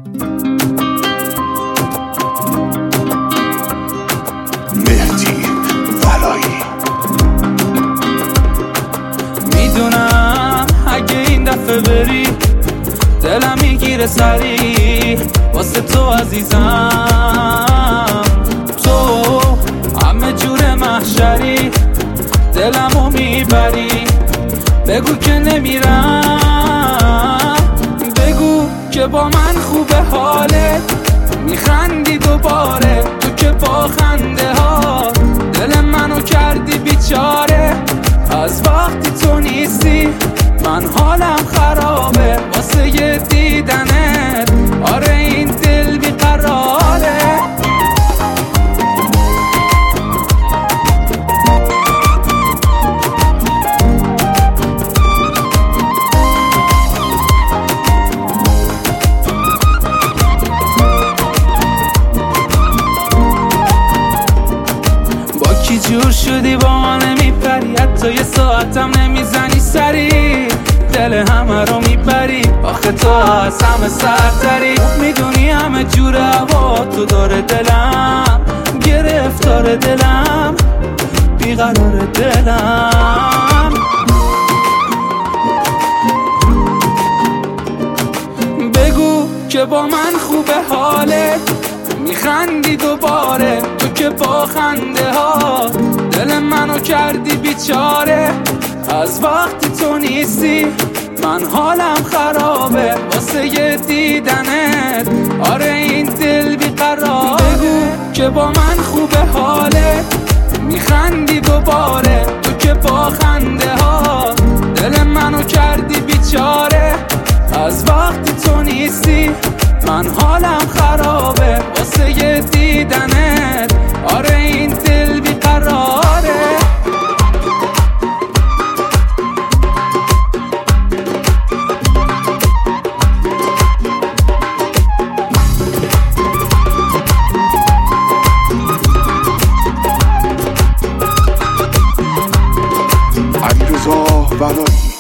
مهدی ولایی. میدونم اگه این دفعه بری دلم میگیره سری واسه تو عزیزم. تو همه جور محشری دلمو میبری. بگو که نمیرم، بگو که با من خوبه حالت، میخندی دوباره تو که با خنده ها دل منو کردی بیچاره. از وقتی تو نیستی من حالم خرابه واسه یه دیدنت. آره این دل بیقراره. با کی جور شدی با ما نمیپری، حتی یه ساعتم نمیزنی سری، دل همه رو میبری. آخه تو از همه سرتری، میدونی همه جور هوا تو داره دلم گرفتار، دلم بیقرار، دلم. بگو که با من خوبه حالت، میخندی دوباره تو که با خنده ها دل منو کردی بیچاره. از وقتی تو نیستی من حالم خرابه واسه یه دیدنت. آره این دل بیقراره. بگو که با من خوبه حالت، میخندی دوباره تو که با خنده ها دل منو کردی بیچاره. از وقتی تو نیستی من حالم خرابه واسه یه دیدنت. آره این دل بیقراره. علیرضا ولایی.